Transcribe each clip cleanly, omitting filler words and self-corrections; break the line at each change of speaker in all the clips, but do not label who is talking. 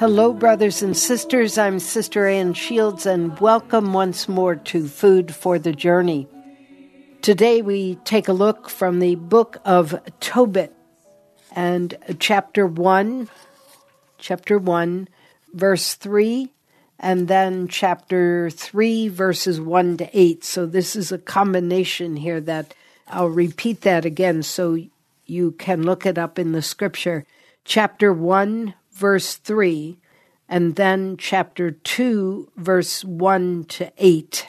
Hello, brothers and sisters. I'm Sister Ann Shields, and welcome once more to Food for the Journey. Today we take a look from the book of Tobit, and chapter 1, verse 3, and then chapter 3, verses 1 to 8. So this is a combination here that I'll repeat that again so you can look it up in the scripture. Chapter 1, verse 3, and then chapter 2, verse 1 to 8.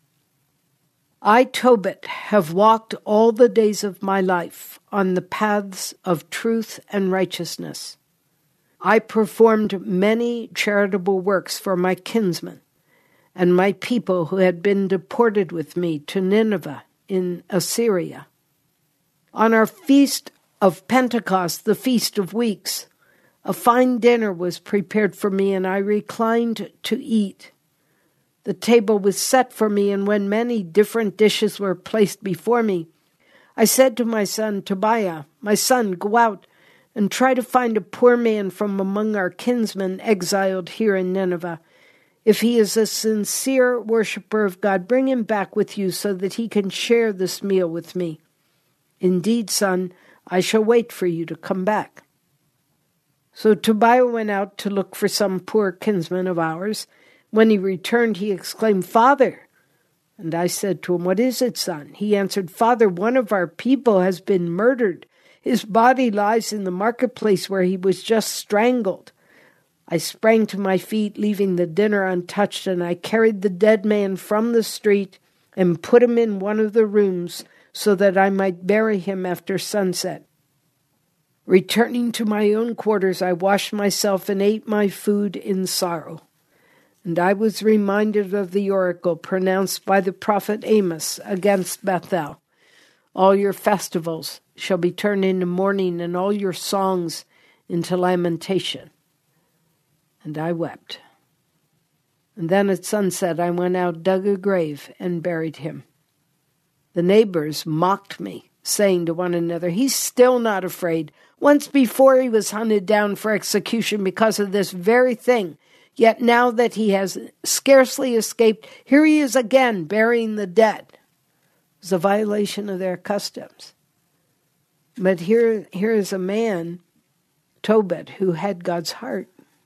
I, Tobit, have walked all the days of my life on the paths of truth and righteousness. I performed many charitable works for my kinsmen and my people who had been deported with me to Nineveh in Assyria. On our feast of Pentecost, the Feast of Weeks, a fine dinner was prepared for me, and I reclined to eat. The table was set for me, and when many different dishes were placed before me, I said to my son Tobiah, "My son, go out and try to find a poor man from among our kinsmen exiled here in Nineveh. If he is a sincere worshiper of God, bring him back with you so that he can share this meal with me. Indeed, son, I shall wait for you to come back." So Tobiah went out to look for some poor kinsman of ours. When he returned, he exclaimed, "Father!" And I said to him, "What is it, son?" He answered, "Father, one of our people has been murdered. His body lies in the marketplace where he was just strangled." I sprang to my feet, leaving the dinner untouched, and I carried the dead man from the street and put him in one of the rooms so that I might bury him after sunset. Returning to my own quarters, I washed myself and ate my food in sorrow. And I was reminded of the oracle pronounced by the prophet Amos against Bethel. All your festivals shall be turned into mourning, and all your songs into lamentation. And I wept. And then at sunset I went out, dug a grave, and buried him. The neighbors mocked me, saying to one another, "He's still not afraid. Once before he was hunted down for execution because of this very thing. Yet now that he has scarcely escaped, here he is again, burying the dead." It was a violation of their customs. But here is a man, Tobit, who had God's heart,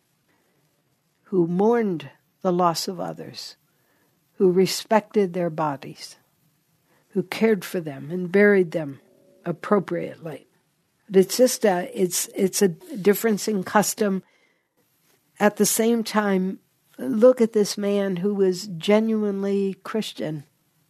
who mourned the loss of others, who respected their bodies, who cared for them and buried them appropriately. But it's just it's a difference in custom. At the same time, look at this man who was genuinely Christian.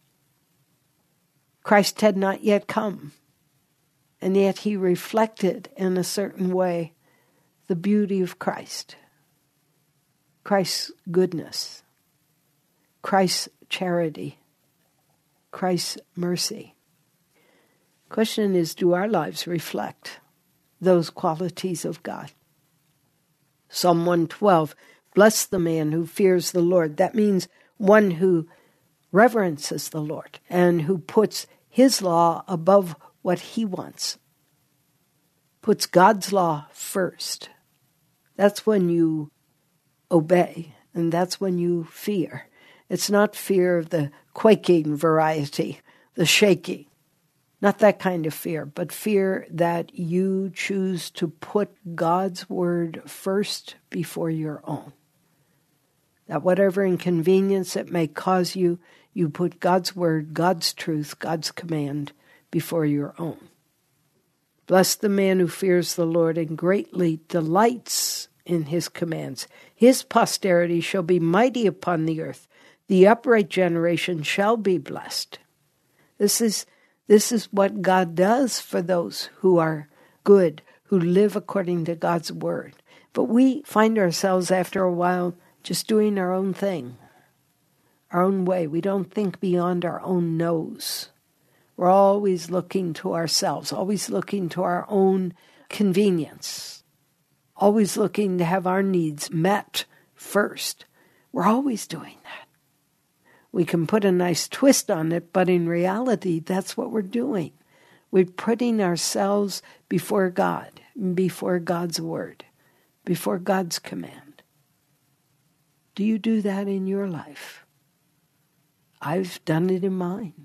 Christ had not yet come, and yet he reflected in a certain way the beauty of Christ, Christ's goodness, Christ's charity, Christ's mercy. Question is, do our lives reflect those qualities of God? Psalm 112, bless the man who fears the Lord. That means one who reverences the Lord and who puts his law above what he wants, puts God's law first. That's when you obey, and that's when you fear. It's not fear of the quaking variety, the shaking. Not that kind of fear, but fear that you choose to put God's word first before your own. That whatever inconvenience it may cause you, you put God's word, God's truth, God's command before your own. Bless the man who fears the Lord and greatly delights in his commands. His posterity shall be mighty upon the earth. The upright generation shall be blessed. This is what God does for those who are good, who live according to God's word. But we find ourselves after a while just doing our own thing, our own way. We don't think beyond our own nose. We're always looking to ourselves, always looking to our own convenience, always looking to have our needs met first. We're always doing that. We can put a nice twist on it, but in reality, that's what we're doing. We're putting ourselves before God, before God's word, before God's command. Do you do that in your life? I've done it in mine.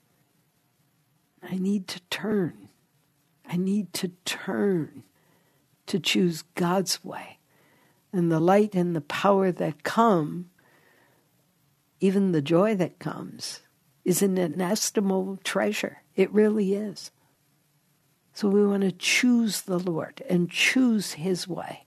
I need to turn. I need to turn to choose God's way. And the light and the power that come, even the joy that comes, is an inestimable treasure. It really is. So we want to choose the Lord and choose His way.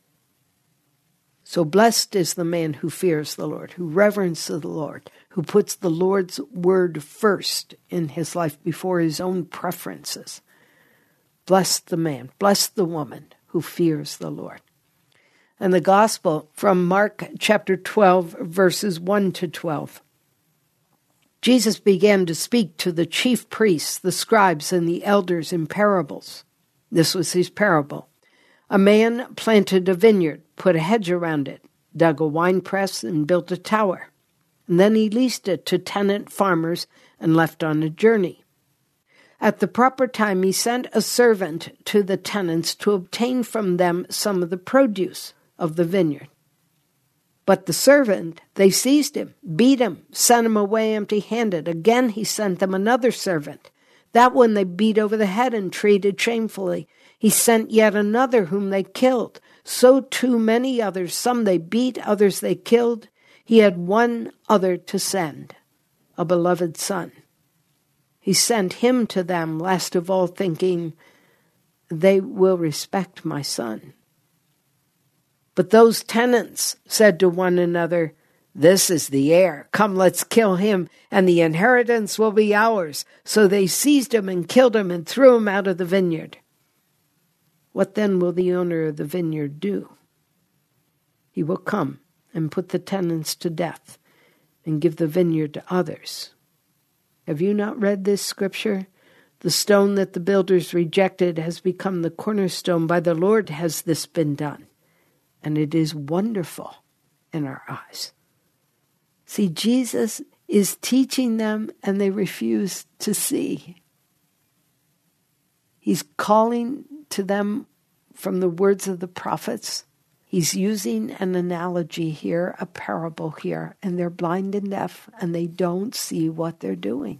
So blessed is the man who fears the Lord, who reverences the Lord, who puts the Lord's word first in his life before his own preferences. Blessed the man, blessed the woman who fears the Lord. And the gospel from Mark chapter 12, verses 1 to 12. Jesus began to speak to the chief priests, the scribes, and the elders in parables. This was his parable. A man planted a vineyard, put a hedge around it, dug a winepress, and built a tower. And then he leased it to tenant farmers and left on a journey. At the proper time, he sent a servant to the tenants to obtain from them some of the produce of the vineyard. But the servant, they seized him, beat him, sent him away empty-handed. Again he sent them another servant. That one they beat over the head and treated shamefully. He sent yet another whom they killed. So too many others, some they beat, others they killed. He had one other to send, a beloved son. He sent him to them, last of all, thinking, they will respect my son. But those tenants said to one another, this is the heir. Come, let's kill him, and the inheritance will be ours. So they seized him and killed him and threw him out of the vineyard. What then will the owner of the vineyard do? He will come and put the tenants to death and give the vineyard to others. Have you not read this scripture? The stone that the builders rejected has become the cornerstone. By the Lord has this been done. And it is wonderful in our eyes. See, Jesus is teaching them and they refuse to see. He's calling to them from the words of the prophets. He's using an analogy here, a parable here, and they're blind and deaf and they don't see what they're doing.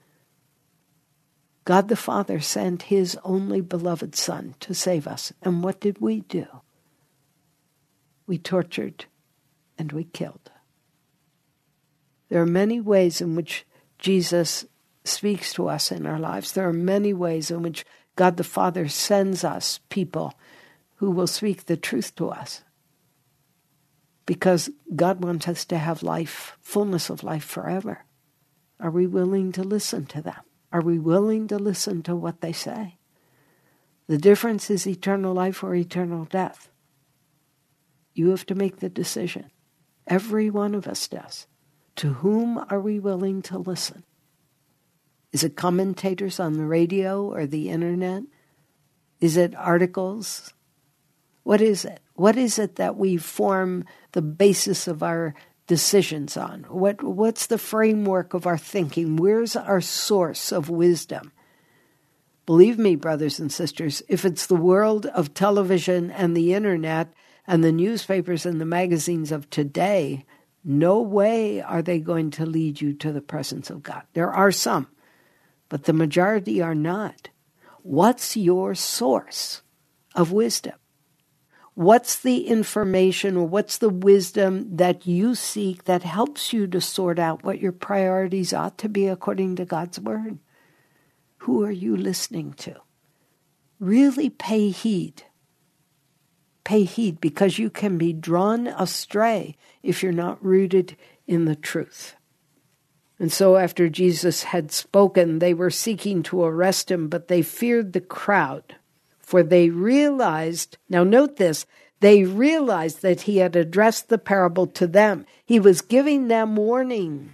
God the Father sent His only beloved Son to save us. And what did we do? We tortured and we killed. There are many ways in which Jesus speaks to us in our lives. There are many ways in which God the Father sends us people who will speak the truth to us. Because God wants us to have life, fullness of life forever. Are we willing to listen to them? Are we willing to listen to what they say? The difference is eternal life or eternal death. You have to make the decision. Every one of us does. To whom are we willing to listen? Is it commentators on the radio or the internet? Is it articles? What is it? What is it that we form the basis of our decisions on? What's the framework of our thinking? Where's our source of wisdom? Believe me, brothers and sisters, if it's the world of television and the internet and the newspapers and the magazines of today, no way are they going to lead you to the presence of God. There are some, but the majority are not. What's your source of wisdom? What's the information or what's the wisdom that you seek that helps you to sort out what your priorities ought to be according to God's word? Who are you listening to? Really pay heed. Pay heed, because you can be drawn astray if you're not rooted in the truth. And so after Jesus had spoken, they were seeking to arrest him, but they feared the crowd, for they realized, now note this, they realized that he had addressed the parable to them. He was giving them warning.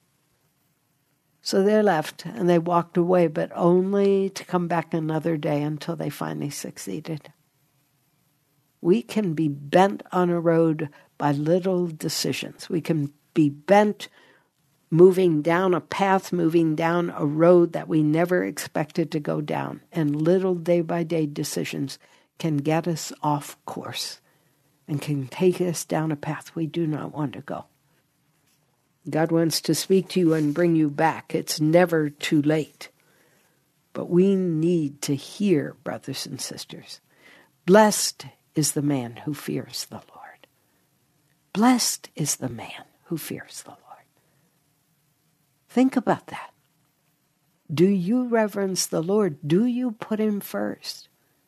So they left and they walked away, but only to come back another day until they finally succeeded. We can be bent on a road by little decisions. We can be bent moving down a path, moving down a road that we never expected to go down. And little day-by-day decisions can get us off course and can take us down a path we do not want to go. God wants to speak to you and bring you back. It's never too late. But we need to hear, brothers and sisters. Blessed is the man who fears the Lord. Blessed is the man who fears the Lord. Think about that. Do you reverence the Lord? Do you put him first?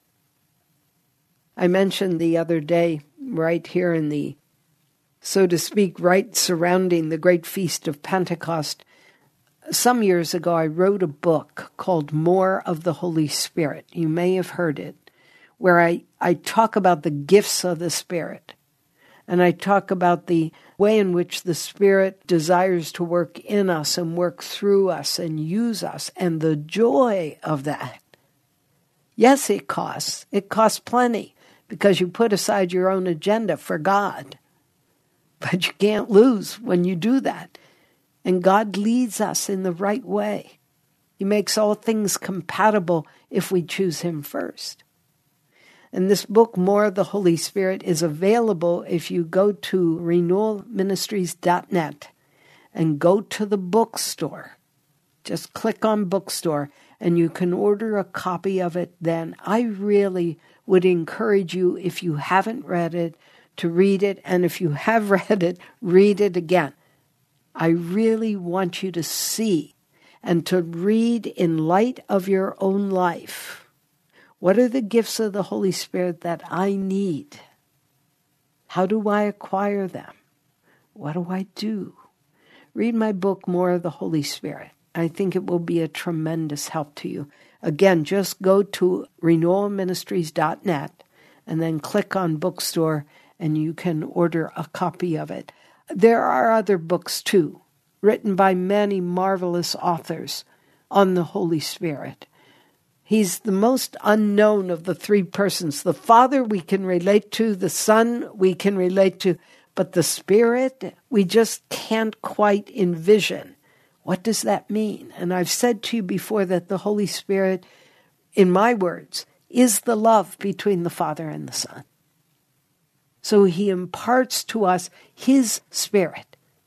I mentioned the other day, right here in the, so to speak, right surrounding the great feast of Pentecost, some years ago I wrote a book called More of the Holy Spirit. You may have heard it, where I talk about the gifts of the Spirit. And I talk about the way in which the Spirit desires to work in us and work through us and use us, and the joy of that. Yes, it costs. It costs plenty, because you put aside your own agenda for God. But you can't lose when you do that. And God leads us in the right way. He makes all things compatible if we choose him first. And this book, More of the Holy Spirit, is available if you go to renewalministries.net and go to the bookstore. Just click on bookstore and you can order a copy of it then. I really would encourage you, if you haven't read it, to read it. And if you have read it, read it again. I really want you to see and to read in light of your own life. What are the gifts of the Holy Spirit that I need? How do I acquire them? What do I do? Read my book, More of the Holy Spirit. I think it will be a tremendous help to you. Again, just go to renewalministries.net and then click on bookstore and you can order a copy of it. There are other books too, written by many marvelous authors on the Holy Spirit. He's the most unknown of the three persons. The Father we can relate to, the Son we can relate to, but the Spirit we just can't quite envision. What does that mean? And I've said to you before that the Holy Spirit, in my words, is the love between the Father and the Son. So he imparts to us his Spirit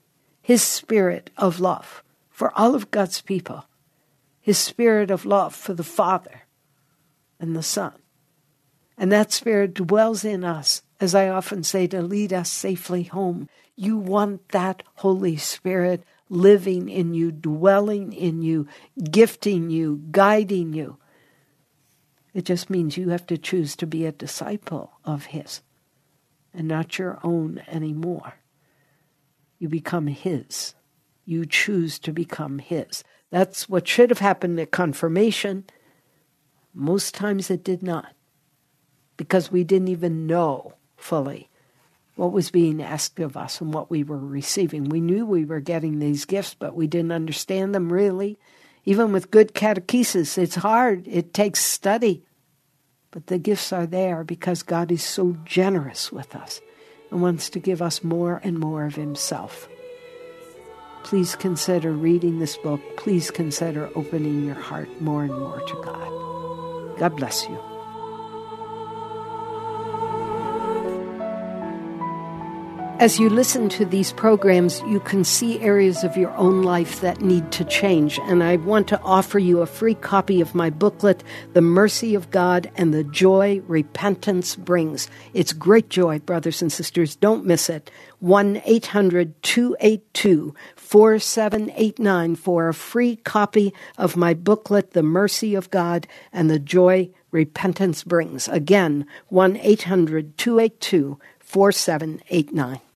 of love for all of God's people. His Spirit of love for the Father and the Son. And that Spirit dwells in us, as I often say, to lead us safely home. You want that Holy Spirit living in you, dwelling in you, gifting you, guiding you. It just means you have to choose to be a disciple of his and not your own anymore. You become his. You choose to become his. That's what should have happened at confirmation. Most times it did not, because we didn't even know fully what was being asked of us and what we were receiving. We knew we were getting these gifts, but we didn't understand them really. Even with good catechesis, it's hard. It takes study. But the gifts are there because God is so generous with us and wants to give us more and more of himself. Please consider reading this book. Please consider opening your heart more and more to God. God bless you. As you listen to these programs, you can see areas of your own life that need to change. And I want to offer you a free copy of my booklet, The Mercy of God and the Joy Repentance Brings. It's great joy, brothers and sisters. Don't miss it. 1-800-282-4789 for a free copy of my booklet, The Mercy of God and the Joy Repentance Brings. Again, 1-800-282-4789.